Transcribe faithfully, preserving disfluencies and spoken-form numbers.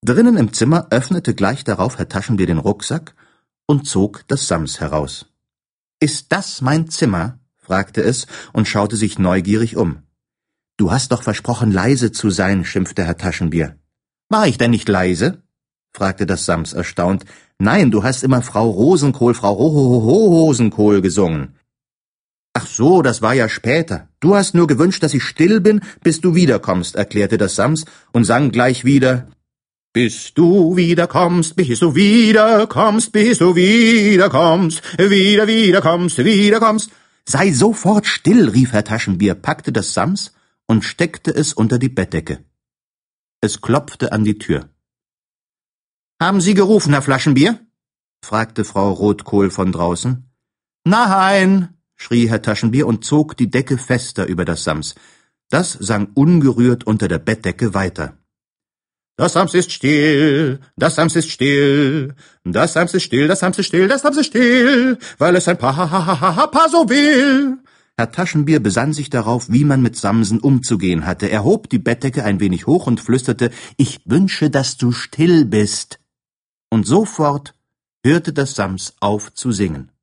Drinnen im Zimmer öffnete gleich darauf Herr Taschenbier den Rucksack und zog das Sams heraus. »Ist das mein Zimmer?« fragte es und schaute sich neugierig um. »Du hast doch versprochen, leise zu sein«, schimpfte Herr Taschenbier. »War ich denn nicht leise?« fragte das Sams erstaunt. »Nein, du hast immer Frau Rosenkohl, Frau Rosenkohl gesungen.« »Ach so, das war ja später. Du hast nur gewünscht, dass ich still bin, bis du wiederkommst«, erklärte das Sams und sang gleich wieder: »Bis du wiederkommst, bis du wiederkommst, bis du wiederkommst, wieder wiederkommst, wiederkommst.« »Sei sofort still«, rief Herr Taschenbier, packte das Sams und steckte es unter die Bettdecke. Es klopfte an die Tür. »Haben Sie gerufen, Herr Flaschenbier?« fragte Frau Rotkohl von draußen. »Nein«, schrie Herr Taschenbier und zog die Decke fester über das Sams. Das sang ungerührt unter der Bettdecke weiter. »Das Sams ist still, das Sams ist still, das Sams ist still, das Sams ist still, das Sams ist still, weil es ein Paar so will.« Herr Taschenbier besann sich darauf, wie man mit Samsen umzugehen hatte. Er hob die Bettdecke ein wenig hoch und flüsterte: »Ich wünsche, dass du still bist.« Und sofort hörte das Sams auf zu singen.